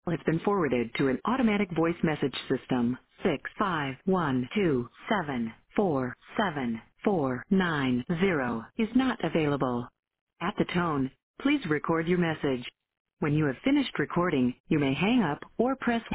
has been forwarded to an automatic voice message system. 65127474490 is not available. At the tone, please record your message. When you have finished recording, you may hang up or press